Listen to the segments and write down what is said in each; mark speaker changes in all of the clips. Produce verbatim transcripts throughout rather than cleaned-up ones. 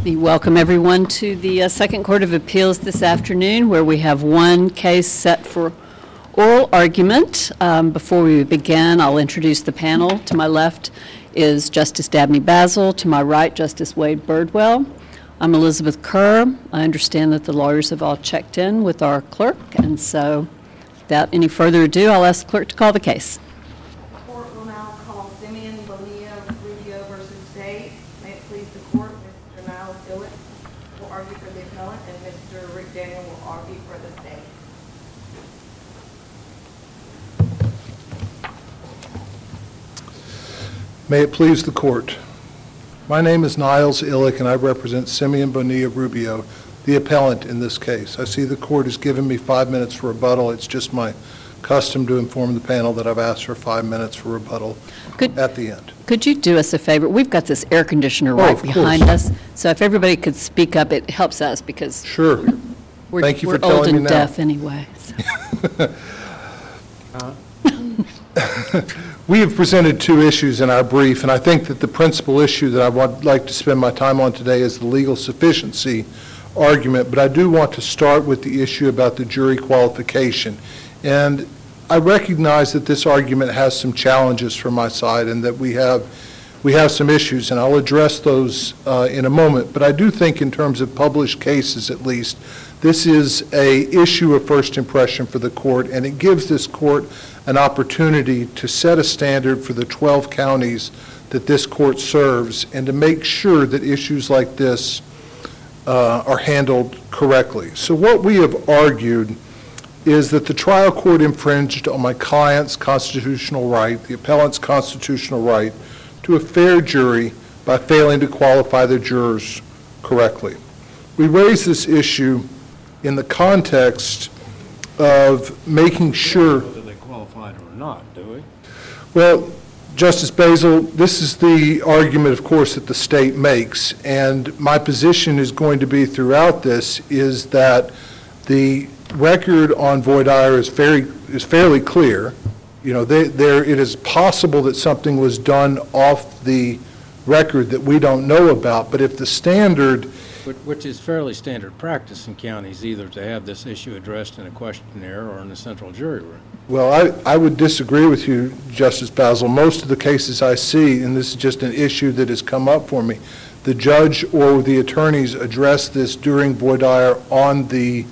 Speaker 1: We welcome everyone to the uh, Second Court of Appeals this afternoon, where we have one case set for oral argument. Um, before we begin, I'll introduce the panel. To my left is Justice Dabney Basil. To my right, Justice Wade Birdwell. I'm Elizabeth Kerr. I understand that the lawyers have all checked in with our clerk, and so without any further ado, I'll ask the clerk to call the case.
Speaker 2: The court will now call Simeon Bonilla-Rubio versus State. May it please the court, Mister Niles Illick will argue for the appellant, and Mister Rick Daniel will argue for the state.
Speaker 3: May it please the court. My name is Niles Illick, and I represent Simeon Bonilla-Rubio, the appellant in this case. I see the court has given me five minutes for rebuttal. It's just my custom to inform the panel that I've asked for five minutes for rebuttal
Speaker 1: Could,
Speaker 3: at the end.
Speaker 1: Could you do us a favor? We've got this air conditioner right
Speaker 3: oh,
Speaker 1: behind
Speaker 3: course.
Speaker 1: us, so if everybody could speak up, it helps us because
Speaker 3: Sure.
Speaker 1: we're, we're,
Speaker 3: Thank you
Speaker 1: we're
Speaker 3: for
Speaker 1: old
Speaker 3: telling
Speaker 1: and
Speaker 3: me now.
Speaker 1: deaf anyway. So.
Speaker 3: We have presented two issues in our brief, and I think that the principal issue that I would like to spend my time on today is the legal sufficiency argument, but I do want to start with the issue about the jury qualification. And I recognize that this argument has some challenges from my side and that we have we have some issues, and I'll address those uh, in a moment. But I do think in terms of published cases, at least, this is a issue of first impression for the court, and it gives this court an opportunity to set a standard for the twelve counties that this court serves and to make sure that issues like this uh, are handled correctly. So what we have argued is that the trial court infringed on my client's constitutional right, the appellant's constitutional right, to a fair jury by failing to qualify the jurors correctly. We raise this issue in the context of making sure
Speaker 4: whether they qualified or not, do we?
Speaker 3: Well, Justice Basil, this is the argument, of course, that the state makes, and my position is going to be throughout this is that the record on voir dire is very is fairly clear. You know, they, there it is possible that something was done off the record that we don't know about, but if the standard
Speaker 4: Which is fairly standard practice in counties, either to have this issue addressed in a questionnaire or in the central jury room.
Speaker 3: Well, I, I would disagree with you, Justice Basil. Most of the cases I see, and this is just an issue that has come up for me, the judge or the attorneys address this during voir dire on the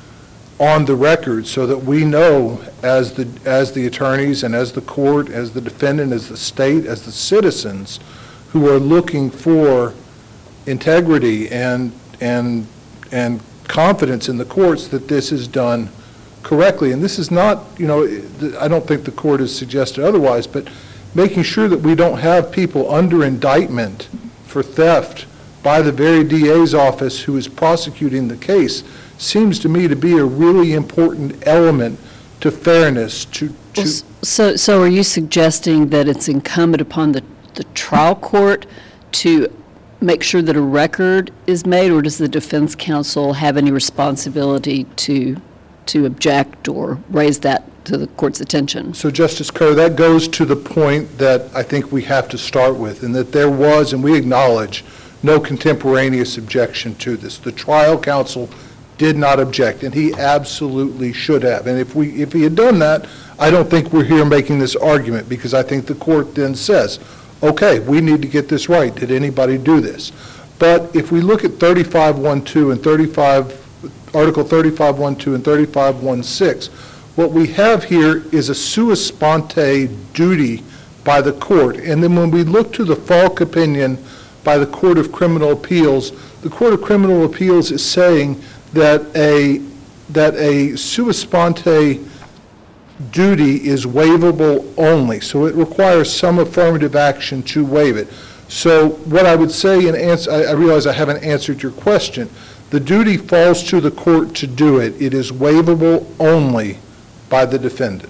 Speaker 3: on the record so that we know as the as the attorneys and as the court, as the defendant, as the state, as the citizens who are looking for integrity and and and confidence in the courts that this is done correctly. And this is not, you know, I don't think the court has suggested otherwise, but making sure that we don't have people under indictment for theft by the very D A's office who is prosecuting the case seems to me to be a really important element to fairness. To, to
Speaker 1: So, so are you suggesting that it's incumbent upon the, the trial court to make sure that a record is made, or does the defense counsel have any responsibility to to object or raise that to the court's attention?
Speaker 3: So, Justice Kerr, that goes to the point that I think we have to start with, and that there was, and we acknowledge, no contemporaneous objection to this. The trial counsel did not object, and he absolutely should have. And if we if he had done that, I don't think we're here making this argument, because I think the court then says, okay, we need to get this right. Did anybody do this? But if we look at thirty-five one two and thirty-five, Article thirty-five one two and thirty-five one six, what we have here is a sua sponte duty by the court. And then when we look to the Falk opinion by the Court of Criminal Appeals, the Court of Criminal Appeals is saying that a that a sua sponte duty is waivable only. So it requires some affirmative action to waive it. So what I would say, in answer, I, I realize I haven't answered your question. The duty falls to the court to do it. It is waivable only by the defendant.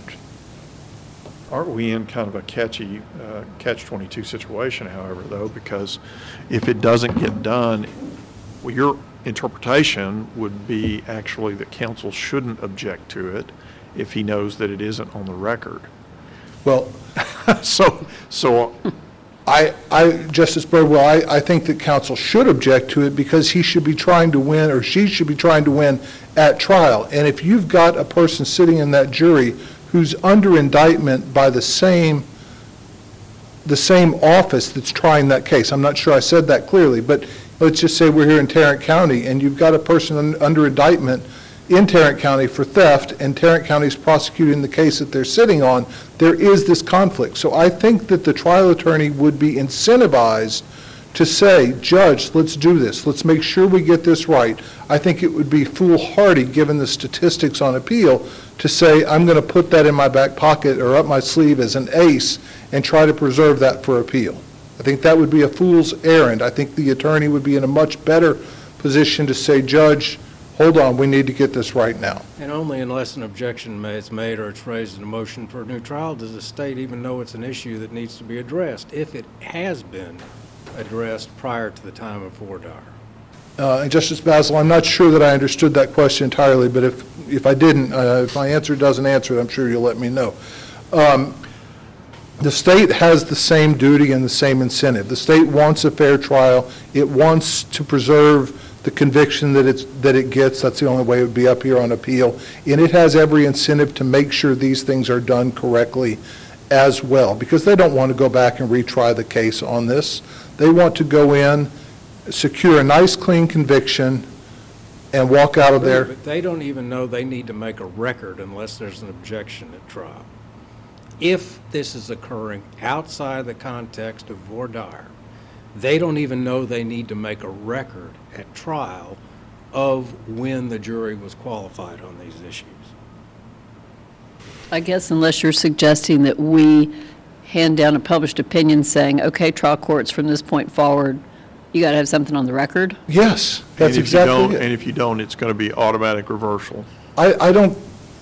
Speaker 5: Aren't we in kind of a catchy uh, catch twenty-two situation, however, though, because if it doesn't get done, well, your interpretation would be actually that counsel shouldn't object to it if he knows that it isn't on the record.
Speaker 3: Well,
Speaker 5: so, so
Speaker 3: I, I, Justice Birdwell, I, I think that counsel should object to it because he should be trying to win, or she should be trying to win at trial. And if you've got a person sitting in that jury who's under indictment by the same, the same office that's trying that case, I'm not sure I said that clearly, but let's just say we're here in Tarrant County and you've got a person un- under indictment in Tarrant County for theft, and Tarrant County is prosecuting the case that they're sitting on, there is this conflict. So I think that the trial attorney would be incentivized to say, Judge, let's do this. Let's make sure we get this right. I think it would be foolhardy, given the statistics on appeal, to say, I'm going to put that in my back pocket or up my sleeve as an ace and try to preserve that for appeal. I think that would be a fool's errand. I think the attorney would be in a much better position to say, Judge, hold on, we need to get this right now.
Speaker 4: And only unless an objection ma- is made or it's raised in a motion for a new trial does the state even know it's an issue that needs to be addressed, if it has been addressed prior to the time of voir dire.
Speaker 3: Uh, and Justice Basil, I'm not sure that I understood that question entirely, but if, if I didn't, uh, if my answer doesn't answer it, I'm sure you'll let me know. Um, the state has the same duty and the same incentive. The state wants a fair trial. It wants to preserve the conviction that it's that it gets. That's the only way it would be up here on appeal. And it has every incentive to make sure these things are done correctly as well, because they don't want to go back and retry the case on this. They want to go in, secure a nice, clean conviction, and walk out of there.
Speaker 4: But they don't even know they need to make a record unless there's an objection at trial. If this is occurring outside the context of voir dire, they don't even know they need to make a record at trial of when the jury was qualified on these issues.
Speaker 1: I guess unless you're suggesting that we hand down a published opinion saying, okay, trial courts, from this point forward, you got to have something on the record?
Speaker 3: Yes, that's
Speaker 5: And if you
Speaker 3: exactly
Speaker 5: don't,
Speaker 3: it.
Speaker 5: and if you don't, it's going to be automatic reversal.
Speaker 3: I, I don't,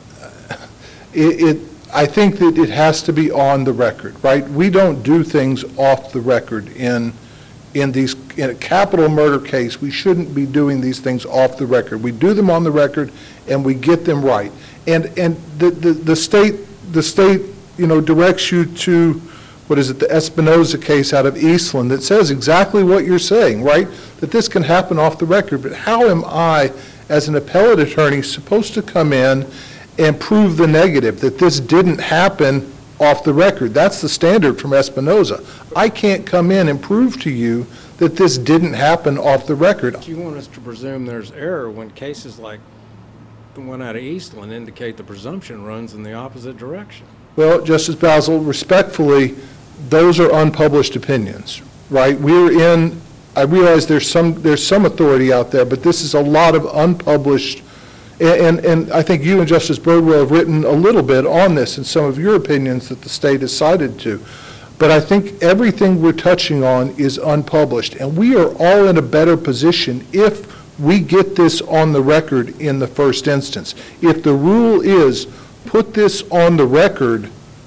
Speaker 3: it, it, I think that it has to be on the record, right? We don't do things off the record in, in these, in a capital murder case. We shouldn't be doing these things off the record. We do them on the record and we get them right. And, and the, the, the state, the state, you know, directs you to, what is it, the Espinoza case out of Eastland that says exactly what you're saying, right? That this can happen off the record. But how am I, as an appellate attorney, supposed to come in and prove the negative, that this didn't happen off the record? That's the standard from Espinoza. I can't come in and prove to you that this didn't happen off the record.
Speaker 4: But you want us to presume there's error when cases like the one out of Eastland indicate the presumption runs in the opposite direction.
Speaker 3: Well, Justice Basil, respectfully, those are unpublished opinions, right? We're in, I realize there's some, there's some authority out there, but this is a lot of unpublished, and, and, and I think you and Justice Birdwell have written a little bit on this in some of your opinions that the state has cited to. But I think everything we're touching on is unpublished, and we are all in a better position if we get this on the record in the first instance. If the rule is put this on the record,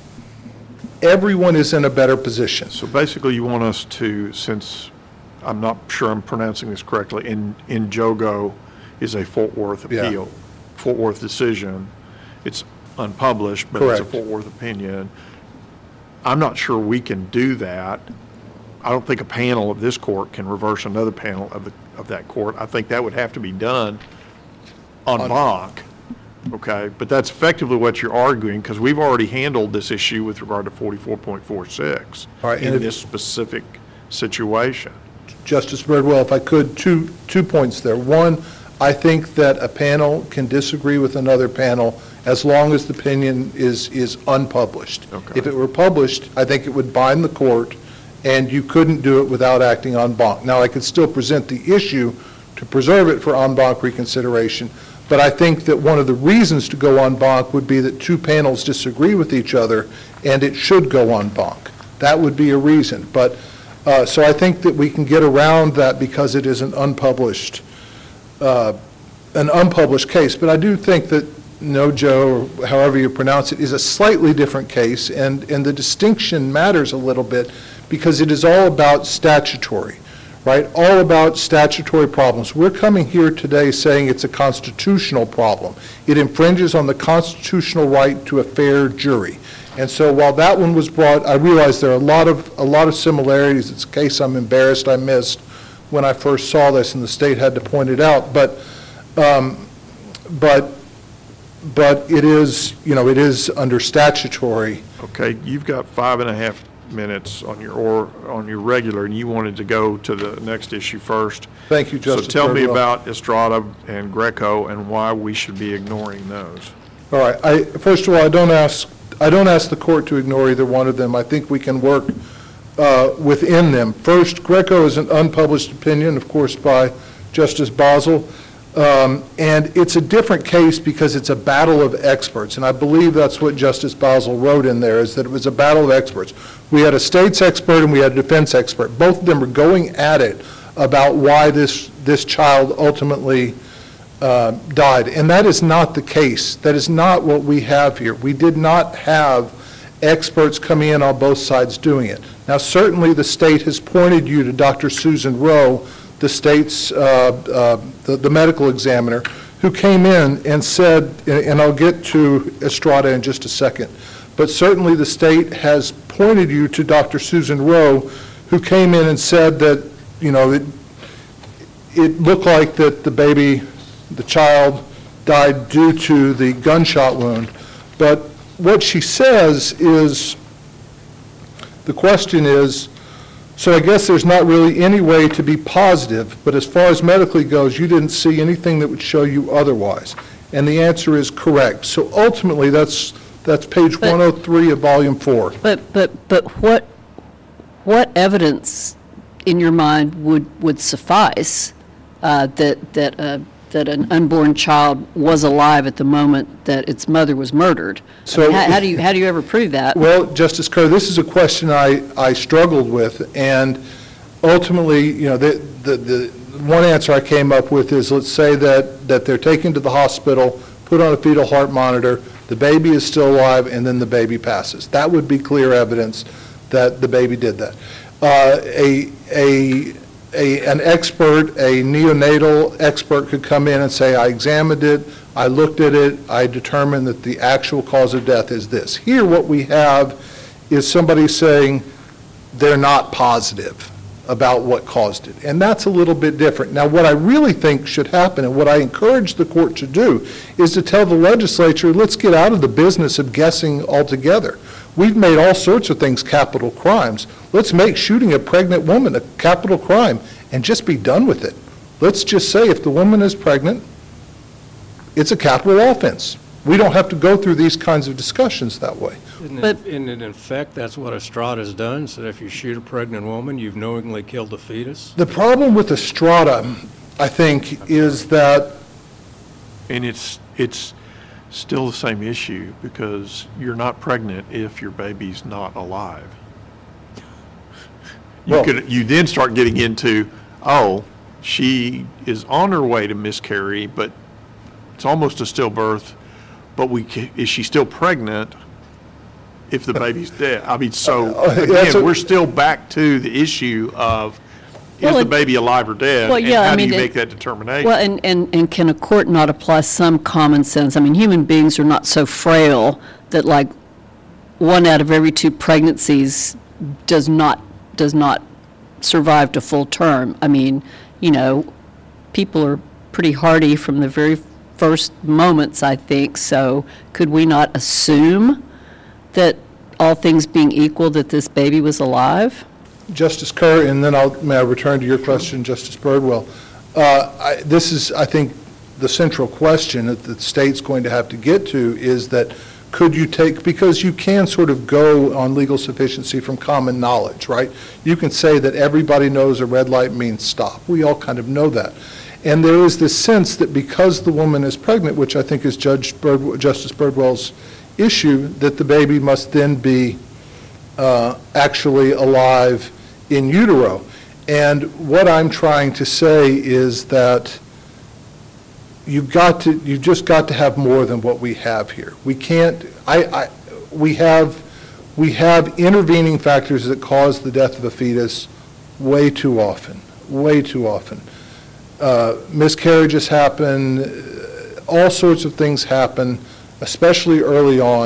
Speaker 3: everyone is in a better position.
Speaker 5: So basically, you want us to, since I'm not sure I'm pronouncing this correctly, in, in Jogo is a Fort Worth
Speaker 3: Yeah.
Speaker 5: appeal, Fort Worth decision. It's unpublished, but it's a
Speaker 3: Correct.
Speaker 5: Fort Worth opinion. I'm not sure we can do that. I don't think a panel of this court can reverse another panel of the, of that court. I think that would have to be done en
Speaker 3: On-
Speaker 5: banc. Okay, but that's effectively what you're arguing, because we've already handled this issue with regard to forty-four point four six
Speaker 3: All right, and
Speaker 5: in
Speaker 3: if-
Speaker 5: this specific situation.
Speaker 3: Justice Birdwell, if I could, two, two points there. One, I think that a panel can disagree with another panel as long as the opinion is, is unpublished.
Speaker 5: Okay.
Speaker 3: If it were published, I think it would bind the court, and you couldn't do it without acting en banc. Now, I could still present the issue to preserve it for en banc reconsideration, but I think that one of the reasons to go en banc would be that two panels disagree with each other, and it should go en banc. That would be a reason. But, uh, so I think that we can get around that because it is an unpublished, uh, an unpublished case. But I do think that Nojo, or however you pronounce it, is a slightly different case, and, and the distinction matters a little bit because it is all about statutory. Right, all about statutory problems. We're coming here today saying it's a constitutional problem. It infringes on the constitutional right to a fair jury. And so while that one was brought, I realize there are a lot of, a lot of similarities. It's a case I'm embarrassed I missed when I first saw this, and the state had to point it out. But, um, but, but it is, you know, it is under statutory.
Speaker 5: Okay, you've got five and a half minutes on your, or on your regular, and you wanted to go to the next issue first.
Speaker 3: Thank you, Justice
Speaker 5: So tell me
Speaker 3: Birdwell.
Speaker 5: about Estrada and Greco and why we should be ignoring those.
Speaker 3: All right, I, first of all, I don't ask, I don't ask the court to ignore either one of them. I think we can work uh, within them. First, Greco is an unpublished opinion, of course, by Justice Basel, um, and it's a different case because it's a battle of experts, and I believe that's what Justice Basel wrote in there, is that it was a battle of experts. We had a state's expert and we had a defense expert. Both of them were going at it about why this, this child ultimately uh, died, and that is not the case. That is not what we have here. We did not have experts coming in on both sides doing it. Now, certainly the state has pointed you to Doctor Susan Rowe, the state's, uh, uh, the, the medical examiner, who came in and said, and I'll get to Estrada in just a second, but certainly the state has pointed you to Doctor Susan Rowe, who came in and said that, you know, it, it looked like that the baby, the child, died due to the gunshot wound. But what she says is, the question is, so I guess there's not really any way to be positive, but as far as medically goes, you didn't see anything that would show you otherwise. And the answer is correct. So ultimately, that's, that's page
Speaker 1: But-
Speaker 3: one oh three of volume four.
Speaker 1: But, but, but what, what evidence in your mind would, would suffice uh, that, that, uh, that an unborn child was alive at the moment that its mother was murdered? I
Speaker 3: So-
Speaker 1: mean, How how do you, how do you ever prove that?
Speaker 3: Well, Justice Kerr, this is a question I, I struggled with, and ultimately, you know, the, the, the one answer I came up with is, let's say that, that they're taken to the hospital, put on a fetal heart monitor, the baby is still alive, and then the baby passes. That would be clear evidence that the baby did that. Uh, a, a, a, an expert, a neonatal expert could come in and say, I examined it, I looked at it, I determined that the actual cause of death is this. Here, what we have is somebody saying they're not positive about what caused it, and that's a little bit different. Now, what I really think should happen, and what I encourage the court to do, is to tell the legislature, let's get out of the business of guessing altogether. We've made all sorts of things capital crimes. Let's make shooting a pregnant woman a capital crime and just be done with it. Let's just say if the woman is pregnant, it's a capital offense. We don't have to go through these kinds of discussions that way.
Speaker 4: Isn't
Speaker 1: But-
Speaker 4: it, isn't it in effect, that's what Estrada's done, so that if you shoot a pregnant woman, you've knowingly killed a fetus?
Speaker 3: The problem with Estrada, I think, is that
Speaker 5: And it's, it's still the same issue because you're not pregnant if your baby's not alive. You
Speaker 3: Well-
Speaker 5: could, you then start getting into, oh, she is on her way to miscarry, but it's almost a stillbirth, but we, ca- is she still pregnant if the baby's dead? I mean, so,
Speaker 3: Uh, that's
Speaker 5: again,
Speaker 3: a-
Speaker 5: we're still back to the issue of, is
Speaker 1: Well,
Speaker 5: the
Speaker 1: it-
Speaker 5: baby alive or dead?
Speaker 1: Well, yeah, I
Speaker 5: And how do
Speaker 1: mean,
Speaker 5: you
Speaker 1: it-
Speaker 5: make that determination?
Speaker 1: Well, and, and, and can a court not apply some common sense? I mean, human beings are not so frail that like one out of every two pregnancies does not, does not survive to full term. I mean, you know, people are pretty hardy from the very first moments, I think, so could we not assume that all things being equal, that this baby was alive?
Speaker 3: Justice Kerr, and then I'll, may I return to your question, Justice Birdwell. Uh, I, this is, I think, the central question that the state's going to have to get to is that could you take, because you can sort of go on legal sufficiency from common knowledge, right? You can say that everybody knows a red light means stop. We all kind of know that. And there is this sense that because the woman is pregnant, which I think is Judge Bird, Justice Birdwell's issue, that the baby must then be uh, actually alive in utero. And what I'm trying to say is that you've got to, you've just got to have more than what we have here. We can't, I, I, we have, we have intervening factors that cause the death of a fetus way too often, way too often. Uh, miscarriages happen, uh, all sorts of things happen, especially early on,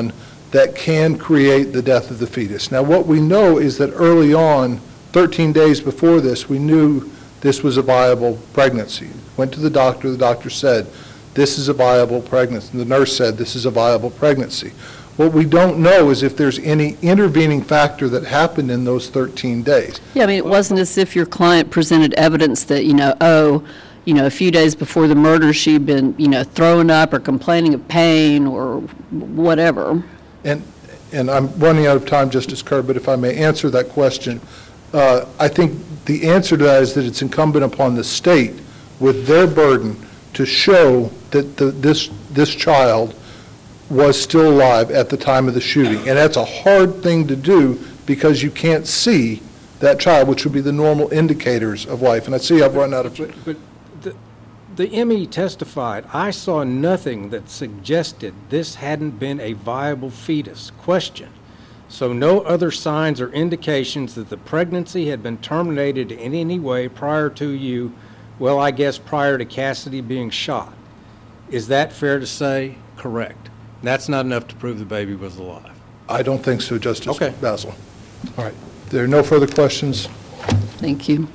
Speaker 3: that can create the death of the fetus. Now, what we know is that early on, thirteen days before this, we knew this was a viable pregnancy. Went to the doctor, the doctor said, this is a viable pregnancy. The nurse said, this is a viable pregnancy. What we don't know is if there's any intervening factor that happened in those thirteen days.
Speaker 1: Yeah, I mean, it wasn't as if your client presented evidence that, you know, oh, you know, a few days before the murder, she'd been, you know, throwing up or complaining of pain or whatever.
Speaker 3: And, and I'm running out of time, Justice Kerr, but if I may answer that question, uh, I think the answer to that is that it's incumbent upon the state with their burden to show that the, this, this child was still alive at the time of the shooting. And that's a hard thing to do because you can't see that child, which would be the normal indicators of life. And I see I've run out of...
Speaker 4: But, but the, the M E testified, I saw nothing that suggested this hadn't been a viable fetus. Question. So no other signs or indications that the pregnancy had been terminated in any way prior to you, well, I guess prior to Cassidy being shot. Is that fair to say? Correct. That's not enough to prove the baby was alive.
Speaker 3: I don't think so, Justice
Speaker 4: Okay.
Speaker 3: Basil. All right. There are no further questions.
Speaker 1: Thank you.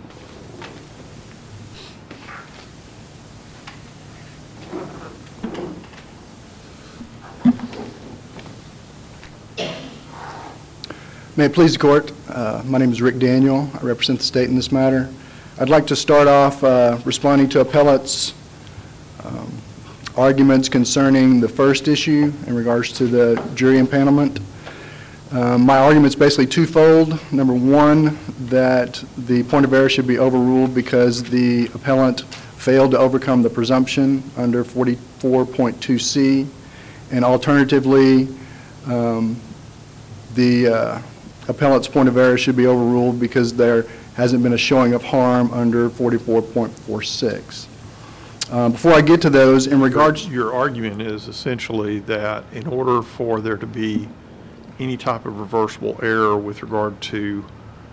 Speaker 6: May it please the court, uh, my name is Rick Daniel. I represent the state in this matter. I'd like to start off uh, responding to appellate's um, arguments concerning the first issue in regards to the jury impanelment. Um, my argument's basically twofold. Number one, that the point of error should be overruled because the appellant failed to overcome the presumption under forty-four point two C, and alternatively, um, the uh, appellant's point of error should be overruled because there hasn't been a showing of harm under forty-four point four six. Uh, before I get to those, in regards...
Speaker 5: Your, your argument is essentially that in order for there to be any type of reversible error with regard to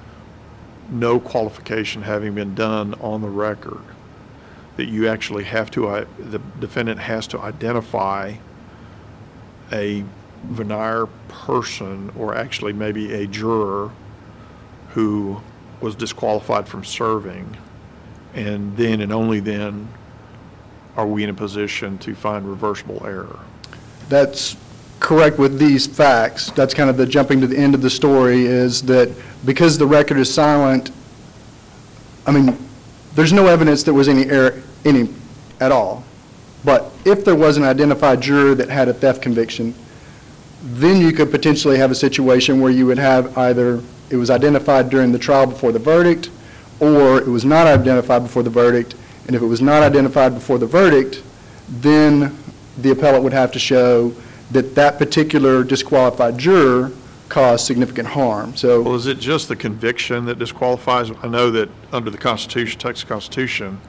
Speaker 5: no qualification having been done on the record, that you actually have to, uh, the defendant has to identify a veneer person, or actually maybe a juror, who was disqualified from serving, and then and only then are we in a position to find reversible error.
Speaker 6: That's correct with these facts. That's kind of the jumping to the end of the story, is that because the record is silent, I mean, there's no evidence there was any error, any at all. But if there was an identified juror that had a theft conviction, then you could potentially have a situation where you would have either it was identified during the trial before the verdict, or it was not identified before the verdict. And if it was not identified before the verdict, then the appellant would have to show that that particular disqualified juror caused significant harm. So,
Speaker 5: Well, is it just the conviction that disqualifies? I know that under the Constitution, Texas Constitution,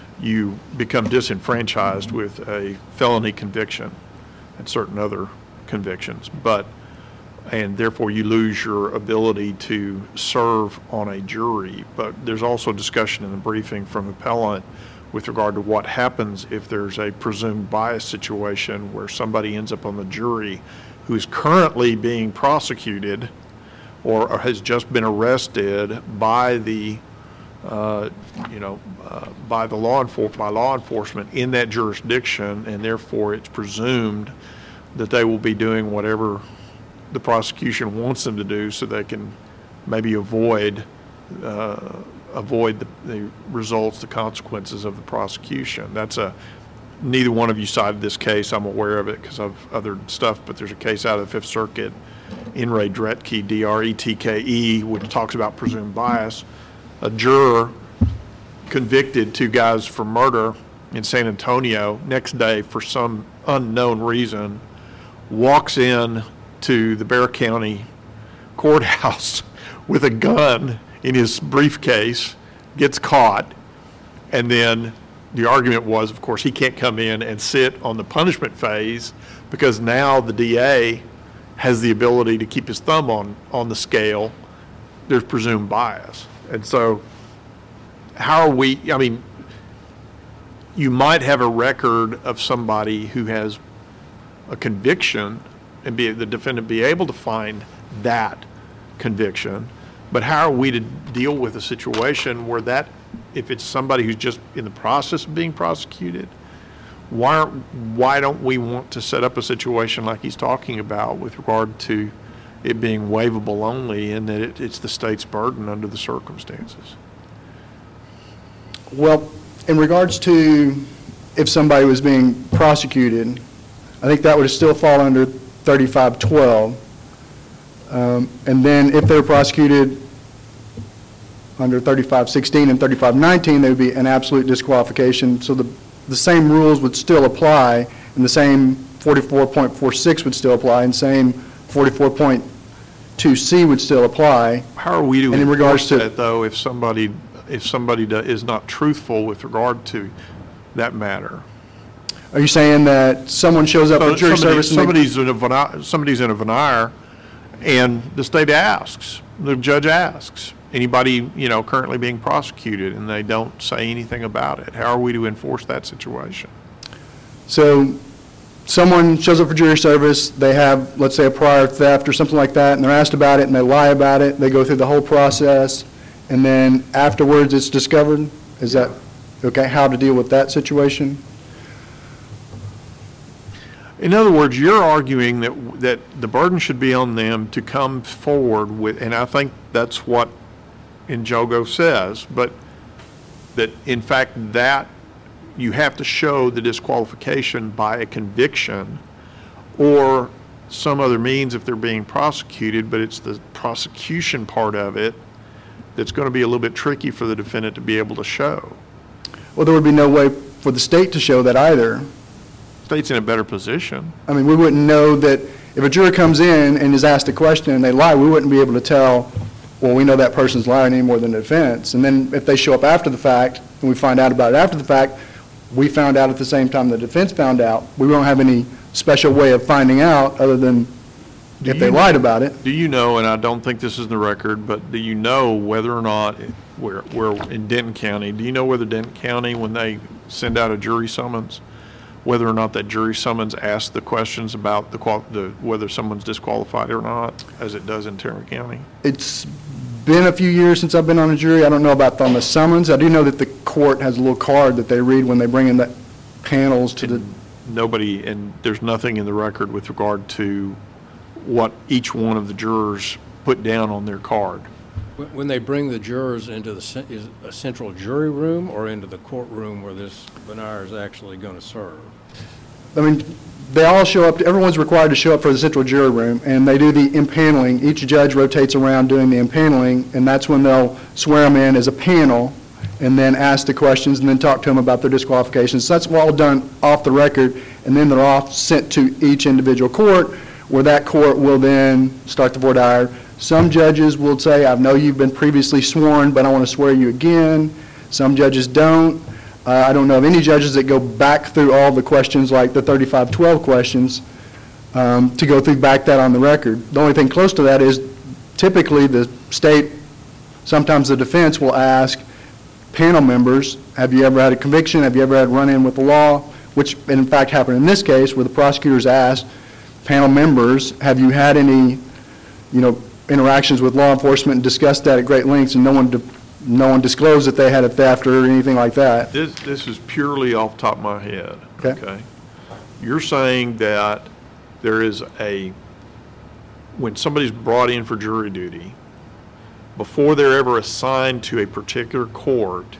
Speaker 5: you become disenfranchised with a felony conviction and certain other convictions, but and therefore you lose your ability to serve on a jury. But there's also discussion in the briefing from appellant with regard to what happens if there's a presumed bias situation where somebody ends up on the jury who is currently being prosecuted or, or has just been arrested by the uh, you know uh, by the law enfor- by law enforcement in that jurisdiction, and therefore it's presumed that they will be doing whatever the prosecution wants them to do so they can maybe avoid uh, avoid the, the results, the consequences of the prosecution. That's a, neither one of you cited this case. I'm aware of it because of other stuff, but there's a case out of the Fifth Circuit, In re Dretke, D R E T K E, which talks about presumed bias. A juror convicted two guys for murder in San Antonio, next day for some unknown reason, walks in to the Bexar County courthouse with a gun in his briefcase, gets caught, and then the argument was, of course, he can't come in and sit on the punishment phase because now the D A has the ability to keep his thumb on, on the scale. There's presumed bias. And so how are we, I mean, you might have a record of somebody who has a conviction and be, the defendant be able to find that conviction. But how are we to deal with a situation where that, if it's somebody who's just in the process of being prosecuted, why aren't, why don't we want to set up a situation like he's talking about with regard to it being waivable only, and that it, it's the state's burden under the circumstances?
Speaker 6: Well, in regards to if somebody was being prosecuted, I think that would still fall under thirty-five twelve. Um, and then if they were prosecuted under thirty-five sixteen and thirty-five nineteen, there would be an absolute disqualification. So the, the same rules would still apply, and the same forty-four point four six would still apply, and same forty-four point two C would still apply.
Speaker 5: How are we to
Speaker 6: And in regards
Speaker 5: enforce
Speaker 6: to-
Speaker 5: that, though, if somebody, if somebody do- is not truthful with regard to that matter?
Speaker 6: Are you saying that someone shows up
Speaker 5: So
Speaker 6: for jury
Speaker 5: somebody-
Speaker 6: service and they,
Speaker 5: Somebody's in a veneer, somebody's in a veneer, and the state asks, the judge asks, anybody, you know, currently being prosecuted, and they don't say anything about it? How are we to enforce that situation?
Speaker 6: so someone shows up for jury service, they have, let's say, a prior theft or something like that, and they're asked about it, and they lie about it, they go through the whole process, and then afterwards it's discovered? Is that, okay, how to deal with that situation?
Speaker 5: In other words, you're arguing that, that the burden should be on them to come forward with, and I think that's what Njogo says, but that in fact that you have to show the disqualification by a conviction or some other means if they're being prosecuted, but it's the prosecution part of it that's going to be a little bit tricky for the defendant to be able to show.
Speaker 6: Well, there would be no way for the state to show that either.
Speaker 5: State's in a better position.
Speaker 6: I mean, we wouldn't know that, if a juror comes in and is asked a question and they lie, we wouldn't be able to tell, well, we know that person's lying any more than the defense. And then if they show up after the fact, and we find out about it after the fact, we found out at the same time the defense found out. We won't have any special way of finding out other than
Speaker 5: Do
Speaker 6: if they
Speaker 5: you-
Speaker 6: lied about it.
Speaker 5: Do you know, and I don't think this is in the record, but do you know whether or not, we're, we're in Denton County, do you know whether Denton County, when they send out a jury summons, whether or not that jury summons asks the questions about the, qual- the whether someone's disqualified or not, as it does in Tarrant County?
Speaker 6: It's been a few years since I've been on a jury. I don't know about on the summons. I do know that the court has a little card that they read when they bring in the panels to the,
Speaker 5: And nobody, and there's nothing in the record with regard to what each one of the jurors put down on their card.
Speaker 4: When when they bring the jurors into the, cen- is a central jury room or into the courtroom where this veneer is actually going to serve?
Speaker 6: I mean, they all show up, everyone's required to show up for the central jury room, and they do the impaneling. Each judge rotates around doing the impaneling, and that's when they'll swear them in as a panel, and then ask the questions, and then talk to them about their disqualifications. So that's all done off the record, and then they're off sent to each individual court, where that court will then start the voir dire. Some judges will say, I know you've been previously sworn, but I want to swear you again. Some judges don't. Uh, I don't know of any judges that go back through all the questions, like the thirty-five twelve questions, um, to go through back that on the record. The only thing close to that is typically the state, sometimes the defense will ask panel members, have you ever had a conviction? Have you ever had run-in with the law? Which in fact happened in this case, where the prosecutors asked panel members, have you had any, you know, interactions with law enforcement, and discussed that at great lengths, and no one di- no one disclosed that they had a theft or anything like that.
Speaker 5: This, this is purely off the top of my head.
Speaker 6: Okay.
Speaker 5: You're saying that there is a, when somebody's brought in for jury duty, before they're ever assigned to a particular court,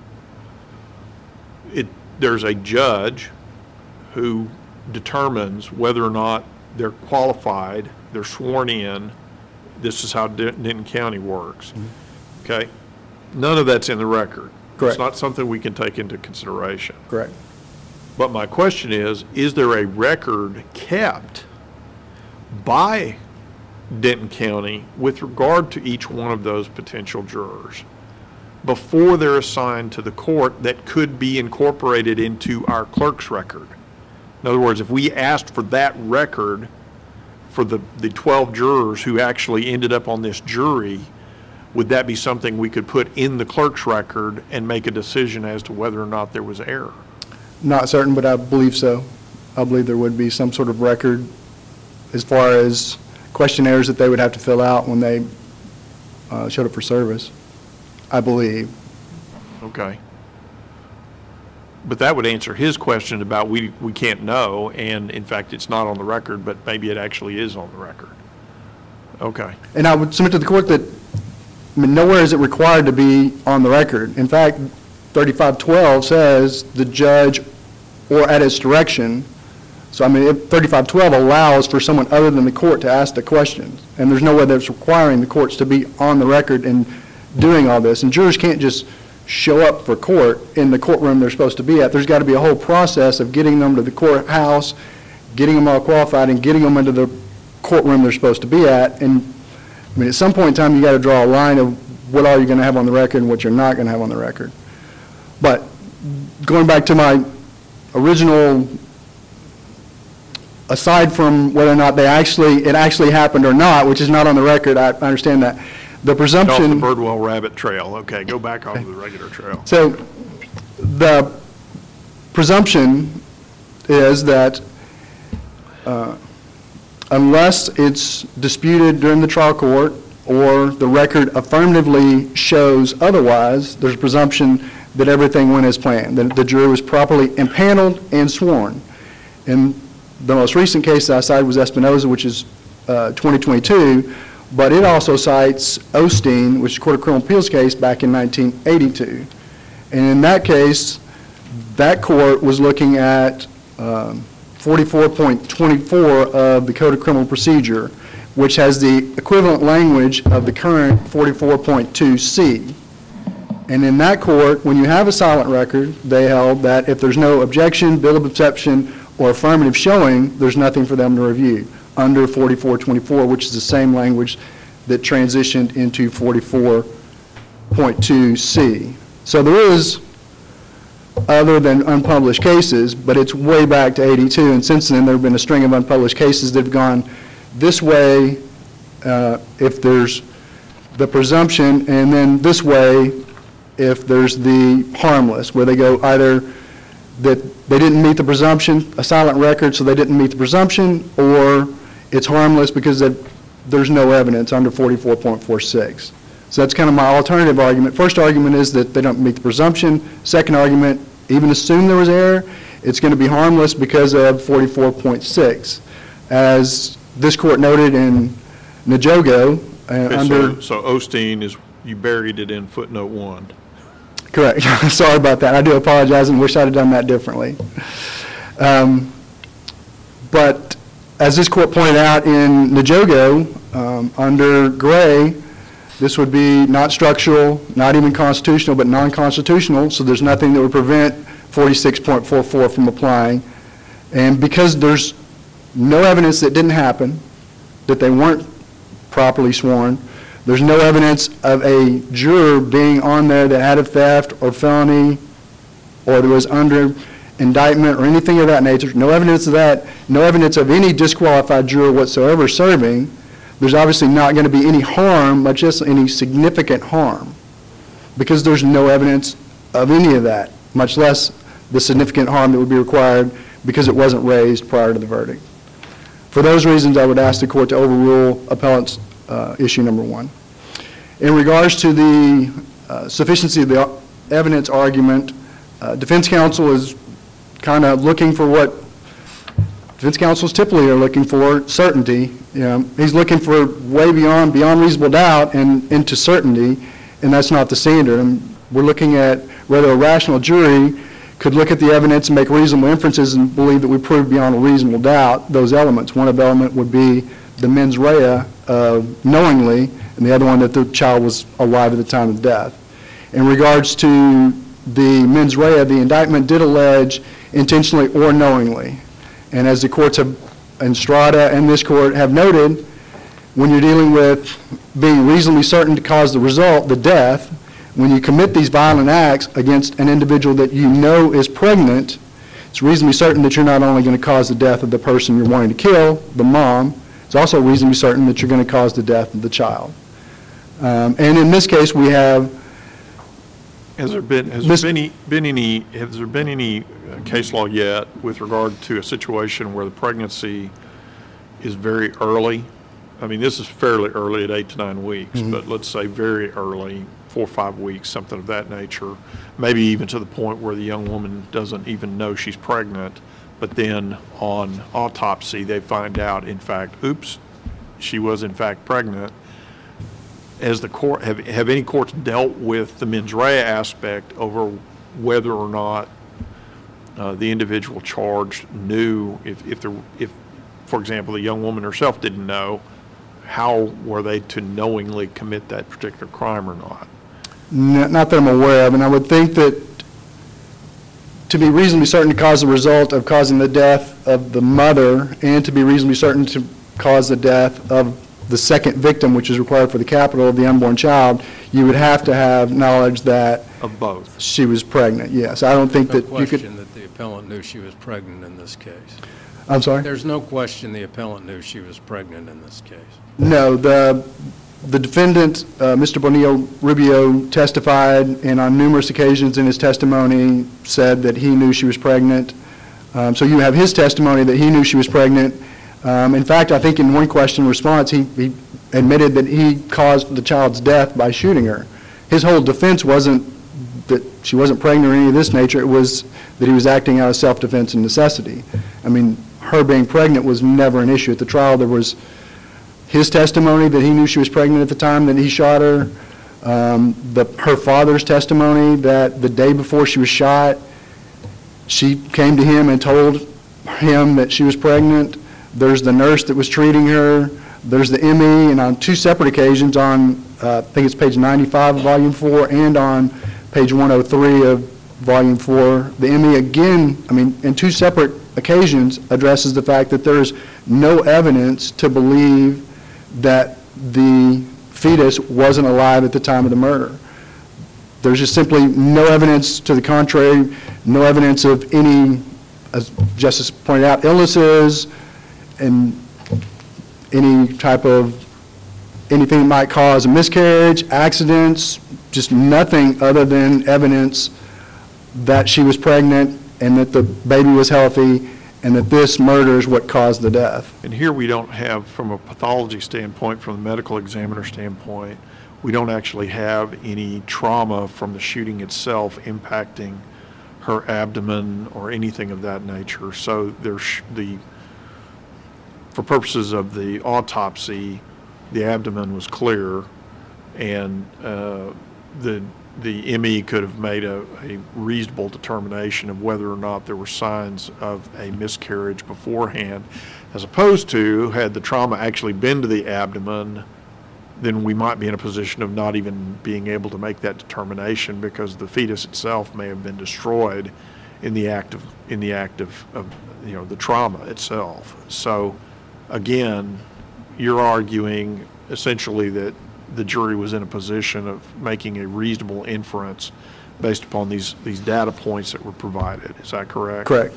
Speaker 5: it, there's a judge who determines whether or not they're qualified, they're sworn in. This is how Denton County works. Okay? None of that's in the record.
Speaker 6: Correct.
Speaker 5: It's not something we can take into consideration.
Speaker 6: Correct.
Speaker 5: But my question is, is there a record kept by Denton County with regard to each one of those potential jurors before they're assigned to the court that could be incorporated into our clerk's record? In other words, if we asked for that record for the, the twelve jurors who actually ended up on this jury, would that be something we could put in the clerk's record and make a decision as to whether or not there was error?
Speaker 6: Not certain, but I believe so. I believe there would be some sort of record as far as questionnaires that they would have to fill out when they uh, showed up for service, I believe.
Speaker 5: Okay. But that would answer his question about we, we can't know, and in fact, it's not on the record, but maybe it actually is on the record. Okay.
Speaker 6: And I would submit to the court that, I mean, nowhere is it required to be on the record. In fact, thirty-five twelve says the judge or at its direction. So, I mean, if thirty-five twelve allows for someone other than the court to ask the questions, and there's no way that's requiring the courts to be on the record and doing all this. And jurors can't just show up for court in the courtroom they're supposed to be at. There's got to be a whole process of getting them to the courthouse, getting them all qualified, and getting them into the courtroom they're supposed to be at. And, I mean, at some point in time, you got to draw a line of what are you going to have on the record and what you're not going to have on the record. But going back to my original, aside from whether or not they actually, it actually happened or not, which is not on the record, I, I understand that. The
Speaker 5: Off
Speaker 6: presumption.
Speaker 5: the Birdwell rabbit trail. Okay, go back onto the regular trail.
Speaker 6: So the presumption is that uh, unless it's disputed during the trial court or the record affirmatively shows otherwise, there's a presumption that everything went as planned, that the jury was properly impaneled and sworn. And the most recent case I cited was Espinoza, which is uh, twenty twenty-two, but it also cites Osteen, which is a Court of Criminal Appeals case back in nineteen eighty-two. And in that case, that court was looking at um, forty-four point twenty-four of the Code of Criminal Procedure, which has the equivalent language of the current forty-four point two C. And in that court, when you have a silent record, they held that if there's no objection, bill of exception, or affirmative showing, there's nothing for them to review under forty-four twenty-four, which is the same language that transitioned into forty-four point two C. So there is, other than unpublished cases, but it's way back to eighty-two, and since then there have been a string of unpublished cases that have gone this way uh, if there's the presumption, and then this way if there's the harmless, where they go either that they didn't meet the presumption, a silent record, so they didn't meet the presumption, or it's harmless because there's no evidence under forty-four point four six. So that's kind of my alternative argument. First argument is that they don't meet the presumption. Second argument, even assume there was error, it's going to be harmless because of forty-four point six. As this court noted in Njogo, uh,
Speaker 5: Okay,
Speaker 6: under...
Speaker 5: so, so Osteen is, you buried it in footnote one.
Speaker 6: Correct. Sorry about that. I do apologize and wish I'd have done that differently. Um, but as this court pointed out in Njogo, um, under Gray, this would be not structural, not even constitutional, but non-constitutional, so there's nothing that would prevent forty-six point four four from applying. And because there's no evidence that didn't happen, that they weren't properly sworn, there's no evidence of a juror being on there that had a theft or felony or that was under indictment or anything of that nature. No evidence of that. No evidence of any disqualified juror whatsoever serving. There's obviously not going to be any harm, much less any significant harm, because there's no evidence of any of that, much less the significant harm that would be required because it wasn't raised prior to the verdict. For those reasons, I would ask the court to overrule appellant's uh, issue number one. In regards to the uh, sufficiency of the evidence argument, uh, defense counsel is kind of looking for what defense counsels typically are looking for, certainty. You know, he's looking for way beyond, beyond reasonable doubt and into certainty, and that's not the standard. And we're looking at whether a rational jury could look at the evidence and make reasonable inferences and believe that we proved beyond a reasonable doubt those elements. One of the element would be the mens rea uh, knowingly, and the other one that the child was alive at the time of death. In regards to the mens rea, the indictment did allege intentionally or knowingly. And as the courts have, and Strada and this court have noted, when you're dealing with being reasonably certain to cause the result, the death, when you commit these violent acts against an individual that you know is pregnant, it's reasonably certain that you're not only going to cause the death of the person you're wanting to kill, the mom, it's also reasonably certain that you're going to cause the death of the child. Um, and in this case, we have...
Speaker 5: Has there been, has there been any, been any, has there been any uh, case law yet with regard to a situation where the pregnancy is very early. I mean, this is fairly early at eight to nine weeks, but let's say very early, four or five weeks, something of that nature, maybe even to the point where the young woman doesn't even know she's pregnant, but then on autopsy, they find out, in fact, oops, she was in fact pregnant. As the court, have, have any courts dealt with the mens rea aspect over whether or not uh, the individual charged knew, if, if there, if, for example, the young woman herself didn't know, how were they to knowingly commit that particular crime or not?
Speaker 6: N- Not that I'm aware of, and I would think that to be reasonably certain to cause the result of causing the death of the mother and to be reasonably certain to cause the death of the second victim, which is required for the capital of the unborn child, you would have to have knowledge that
Speaker 5: Of both.
Speaker 6: she was pregnant, yes. I don't think
Speaker 4: No
Speaker 6: that you could,
Speaker 4: question that the appellant knew she was pregnant in this case.
Speaker 6: I'm sorry?
Speaker 4: There's no question the appellant knew she was pregnant in this case.
Speaker 6: No, the, the defendant, uh, Mister Bonillo Rubio, testified and on numerous occasions in his testimony said that he knew she was pregnant. Um, So you have his testimony that he knew she was pregnant. Um, In fact, I think in one question response, he, he admitted that he caused the child's death by shooting her. His whole defense wasn't that she wasn't pregnant or any of this nature, it was that he was acting out of self-defense and necessity. I mean, her being pregnant was never an issue. At the trial, there was his testimony that he knew she was pregnant at the time that he shot her, um, the, her father's testimony that the day before she was shot, she came to him and told him that she was pregnant. There's the nurse that was treating her. There's the M E, and on two separate occasions, on uh, I think it's page ninety-five of Volume four and on page one oh three of Volume four, the M E again, I mean, in two separate occasions, addresses the fact that there is no evidence to believe that the fetus wasn't alive at the time of the murder. There's just simply no evidence to the contrary, no evidence of any, as Justice pointed out, illnesses and any type of, anything that might cause a miscarriage, accidents, just nothing other than evidence that she was pregnant and that the baby was healthy and that this murder is what caused the death.
Speaker 5: And here we don't have, from a pathology standpoint, from the medical examiner standpoint, we don't actually have any trauma from the shooting itself impacting her abdomen or anything of that nature. So there's the, for purposes of the autopsy, the abdomen was clear, and uh, the the M E could have made a, a reasonable determination of whether or not there were signs of a miscarriage beforehand, as opposed to, had the trauma actually been to the abdomen, then we might be in a position of not even being able to make that determination because the fetus itself may have been destroyed in the act of, in the act of, of you know, the trauma itself. So, again, you're arguing essentially that the jury was in a position of making a reasonable inference based upon these, these data points that were provided. Is that correct?
Speaker 6: Correct.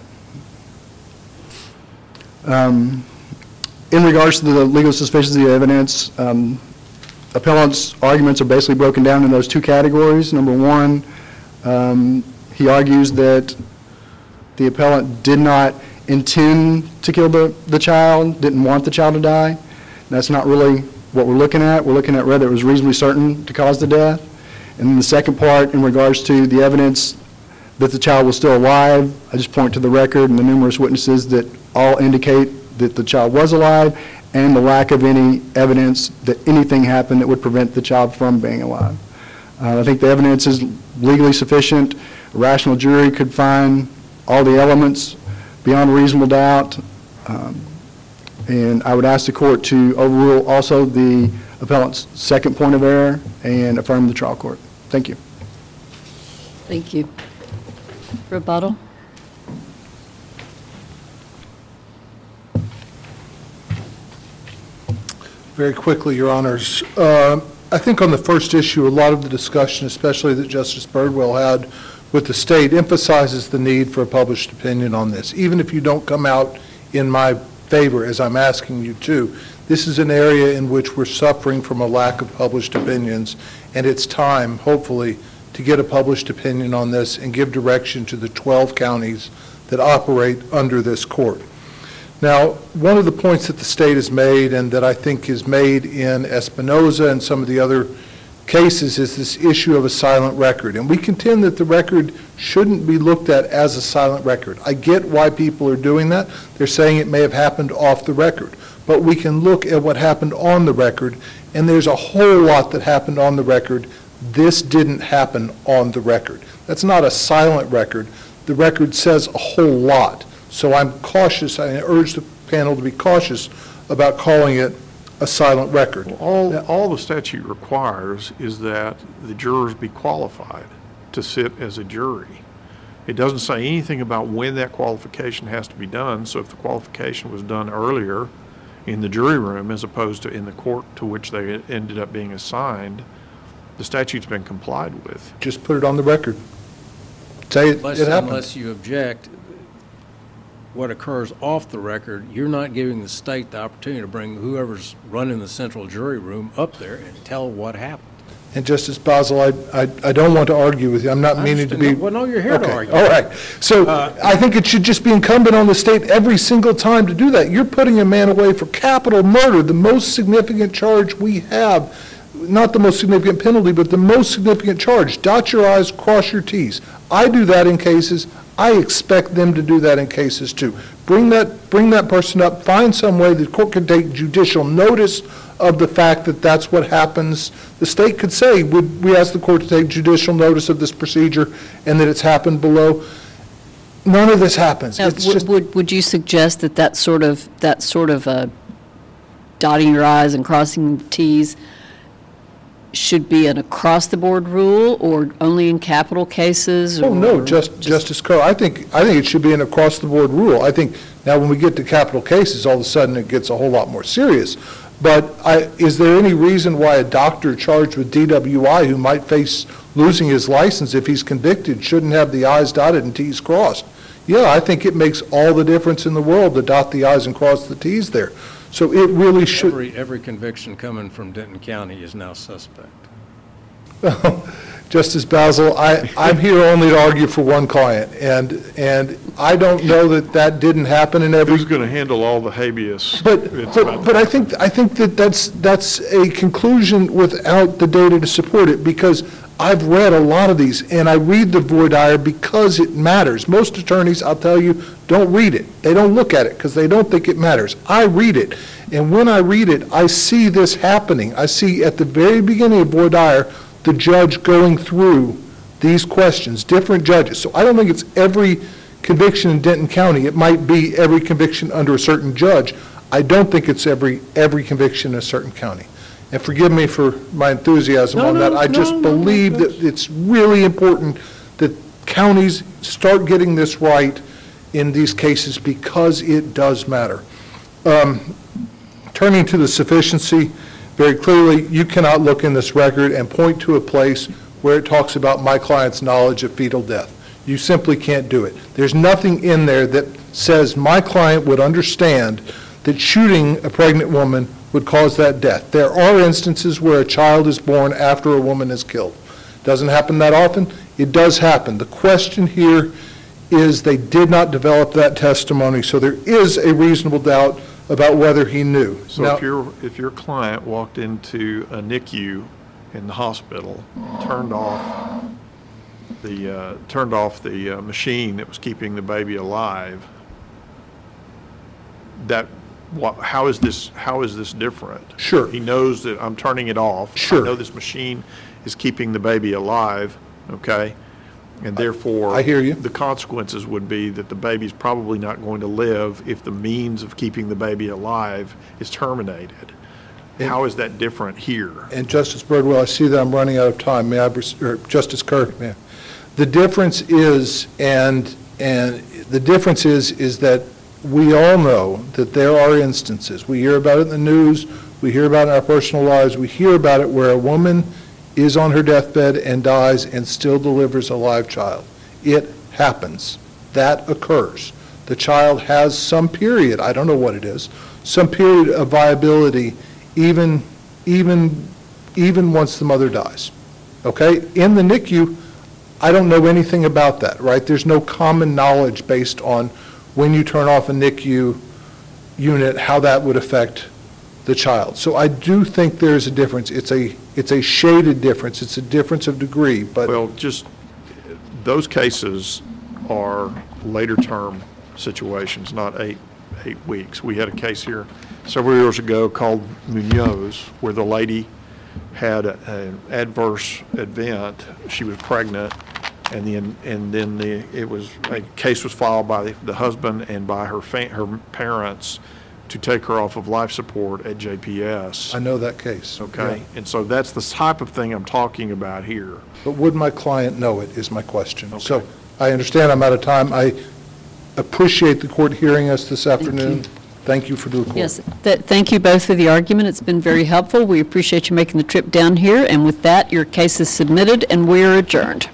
Speaker 6: Um, in regards to the legal sufficiency of evidence, um, appellant's arguments are basically broken down in those two categories. Number one, um, he argues that the appellant did not intend to kill the, the child, didn't want the child to die. That's not really what we're looking at. We're looking at whether it was reasonably certain to cause the death. And then the second part, in regards to the evidence that the child was still alive, I just point to the record and the numerous witnesses that all indicate that the child was alive, and the lack of any evidence that anything happened that would prevent the child from being alive. Uh, I think the evidence is legally sufficient. A rational jury could find all the elements beyond a reasonable doubt. Um, And I would ask the court to overrule also the appellant's second point of error and affirm the trial court. Thank you.
Speaker 1: Thank you. Rebuttal?
Speaker 3: Very quickly, Your Honors. Uh, I think on the first issue, a lot of the discussion, especially that Justice Birdwell had with the state, emphasizes the need for a published opinion on this. Even if you don't come out in my favor, as I'm asking you to, this is an area in which we're suffering from a lack of published opinions, and it's time, hopefully, to get a published opinion on this and give direction to the twelve counties that operate under this court. Now, one of the points that the state has made and that I think is made in Espinoza and some of the other cases is this issue of a silent record. And we contend that the record shouldn't be looked at as a silent record. I get why people are doing that. They're saying it may have happened off the record. But we can look at what happened on the record, and there's a whole lot that happened on the record. This didn't happen on the record. That's not a silent record. The record says a whole lot. So I'm cautious, I urge the panel to be cautious about calling it a silent record.
Speaker 5: Well, all, all the statute requires is that the jurors be qualified to sit as a jury. It doesn't say anything about when that qualification has to be done, so if the qualification was done earlier in the jury room as opposed to in the court to which they ended up being assigned, the statute's been complied with.
Speaker 3: Just put it on the record. Say it,
Speaker 4: Unless,
Speaker 3: it happened.
Speaker 4: unless you object, what occurs off the record, you're not giving the state the opportunity to bring whoever's running the central jury room up there and tell what happened.
Speaker 3: And Justice Basel, I, I, I don't want to argue with you. I'm not
Speaker 4: I
Speaker 3: meaning to be.
Speaker 4: understand. Well, no, you're here to
Speaker 3: Okay,
Speaker 4: argue.
Speaker 3: all right. So
Speaker 4: Uh,
Speaker 3: I think it should just be incumbent on the state every single time to do that. You're putting a man away for capital murder, the most significant charge we have. Not the most significant penalty, but the most significant charge. Dot your I's, cross your T's. I do that in cases. I expect them to do that in cases too. Bring that, bring that person up, find some way the court can take judicial notice of the fact that that's what happens. The state could say, would we ask the court to take judicial notice of this procedure and that it's happened below? None of this happens.
Speaker 1: Now,
Speaker 3: It's
Speaker 1: would-
Speaker 3: just,
Speaker 1: Would, would you suggest that that sort of, that sort of uh, dotting your i's and crossing t's should be an across-the-board rule, or only in capital cases?
Speaker 3: oh, no,
Speaker 1: or
Speaker 3: just, Justice Carr, I think, I think it should be an across-the-board rule. I think, now when we get to capital cases, all of a sudden it gets a whole lot more serious. But I, is there any reason why a doctor charged with D W I who might face losing his license if he's convicted shouldn't have the i's dotted and t's crossed? Yeah, I think it makes all the difference in the world to dot the i's and cross the t's there. So it really should.
Speaker 4: Every, every conviction coming from Denton County is now suspect.
Speaker 3: Justice Basel, I, I'm here only to argue for one client, and, and I don't know that that didn't happen in every.
Speaker 5: Who's going to handle all the habeas?
Speaker 3: But,
Speaker 5: It's
Speaker 3: but,
Speaker 5: about-
Speaker 3: but I think, I think that that's, that's a conclusion without the data to support it, because I've read a lot of these, and I read the voir dire because it matters. Most attorneys, I'll tell you, don't read it. They don't look at it because they don't think it matters. I read it, and when I read it, I see this happening. I see at the very beginning of voir dire, the judge going through these questions, different judges. So I don't think it's every conviction in Denton County. It might be every conviction under a certain judge. I don't think it's every, every conviction in a certain county. And forgive me for my enthusiasm
Speaker 4: No,
Speaker 3: on that.
Speaker 4: no,
Speaker 3: I just
Speaker 4: no, no,
Speaker 3: believe
Speaker 4: that's-
Speaker 3: that it's really important that counties start getting this right in these cases because it does matter. Um, Turning to the sufficiency, very clearly, you cannot look in this record and point to a place where it talks about my client's knowledge of fetal death. You simply can't do it. There's nothing in there that says my client would understand that shooting a pregnant woman would cause that death. There are instances where a child is born after a woman is killed. Doesn't happen that often. It does happen. The question here is they did not develop that testimony, so there is a reasonable doubt about whether he knew.
Speaker 5: So
Speaker 3: Now-
Speaker 5: if your, if your client walked into a N I C U in the hospital, turned off the, uh, turned off the uh, machine that was keeping the baby alive, that, what, how is this, how is this different?
Speaker 3: Sure.
Speaker 5: He knows that I'm turning it off.
Speaker 3: Sure.
Speaker 5: I know this machine is keeping the baby alive, okay? And therefore.
Speaker 3: I hear you.
Speaker 5: The consequences would be that the baby's probably not going to live if the means of keeping the baby alive is terminated. How is that different here?
Speaker 3: And Justice Birdwell, I see that I'm running out of time. May I, res- or Justice Kirk, may I? The difference is, and, and the difference is, is that we all know that there are instances, we hear about it in the news, we hear about it in our personal lives, we hear about it where a woman is on her deathbed and dies and still delivers a live child. It happens. That occurs. The child has some period, I don't know what it is, some period of viability even, even, even once the mother dies. Okay? In the N I C U, I don't know anything about that, right? There's no common knowledge based on when you turn off a N I C U, unit, how that would affect the child. So I do think there's a difference. It's a, it's a shaded difference. It's a difference of degree, but
Speaker 5: Well, just, those cases are later term situations, not eight, eight weeks. We had a case here several years ago called Munoz, where the lady had a- an adverse event. She was pregnant, and then, and then the, it was, a case was filed by the- the husband and by her fa, her parents to take her off of life support at J P S.
Speaker 3: I know that case.
Speaker 5: Okay?
Speaker 3: Yeah.
Speaker 5: And so that's the type of thing I'm talking about here.
Speaker 3: But would my client know it, is my question. So
Speaker 5: Okay.
Speaker 3: I understand I'm out of time. I appreciate the court hearing us this afternoon. Thank you for the court.
Speaker 1: Yes, that, thank you both for the argument. It's been very helpful. We appreciate you making the trip down here, and with that, your case is submitted, and we are adjourned.